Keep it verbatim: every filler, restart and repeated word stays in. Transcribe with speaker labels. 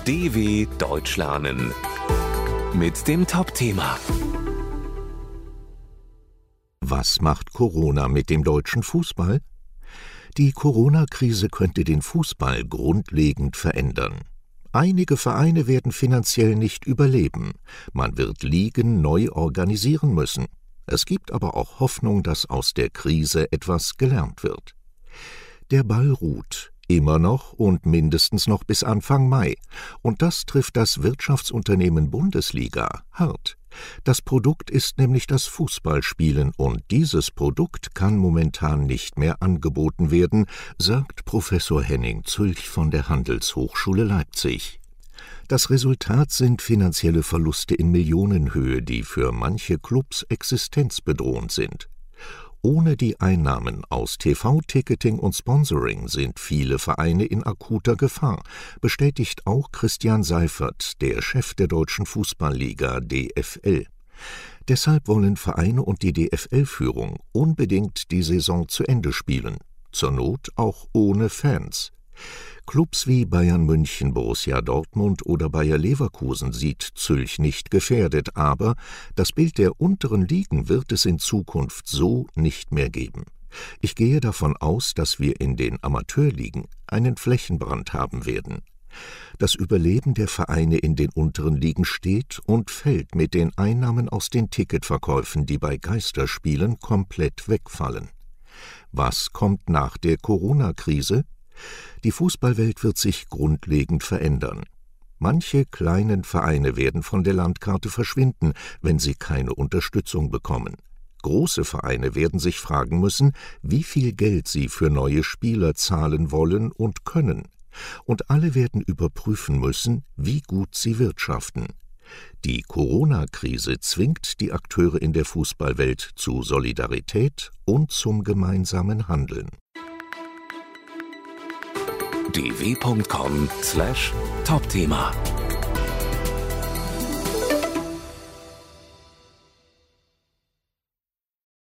Speaker 1: D W Deutsch lernen mit dem Top-Thema.
Speaker 2: Was macht Corona mit dem deutschen Fußball? Die Corona-Krise könnte den Fußball grundlegend verändern. Einige Vereine werden finanziell nicht überleben. Man wird Ligen neu organisieren müssen. Es gibt aber auch Hoffnung, dass aus der Krise etwas gelernt wird. Der Ball ruht, immer noch und mindestens noch bis Anfang Mai. Und das trifft das Wirtschaftsunternehmen Bundesliga hart. Das Produkt ist nämlich das Fußballspielen und dieses Produkt kann momentan nicht mehr angeboten werden, sagt Professor Henning Zülch von der Handelshochschule Leipzig. Das Resultat sind finanzielle Verluste in Millionenhöhe, die für manche Clubs existenzbedrohend sind. Ohne die Einnahmen aus T V-Ticketing und Sponsoring sind viele Vereine in akuter Gefahr, bestätigt auch Christian Seifert, der Chef der Deutschen Fußballliga D F L. Deshalb wollen Vereine und die D F L-Führung unbedingt die Saison zu Ende spielen, zur Not auch ohne Fans. Clubs wie Bayern München, Borussia Dortmund oder Bayer Leverkusen sieht Zülch nicht gefährdet, aber das Bild der unteren Ligen wird es in Zukunft so nicht mehr geben. Ich gehe davon aus, dass wir in den Amateurligen einen Flächenbrand haben werden. Das Überleben der Vereine in den unteren Ligen steht und fällt mit den Einnahmen aus den Ticketverkäufen, die bei Geisterspielen komplett wegfallen. Was kommt nach der Corona-Krise? Die Fußballwelt wird sich grundlegend verändern. Manche kleinen Vereine werden von der Landkarte verschwinden, wenn sie keine Unterstützung bekommen. Große Vereine werden sich fragen müssen, wie viel Geld sie für neue Spieler zahlen wollen und können. Und alle werden überprüfen müssen, wie gut sie wirtschaften. Die Corona-Krise zwingt die Akteure in der Fußballwelt zu Solidarität und zum gemeinsamen Handeln.
Speaker 1: d w punkt com slash Top-Thema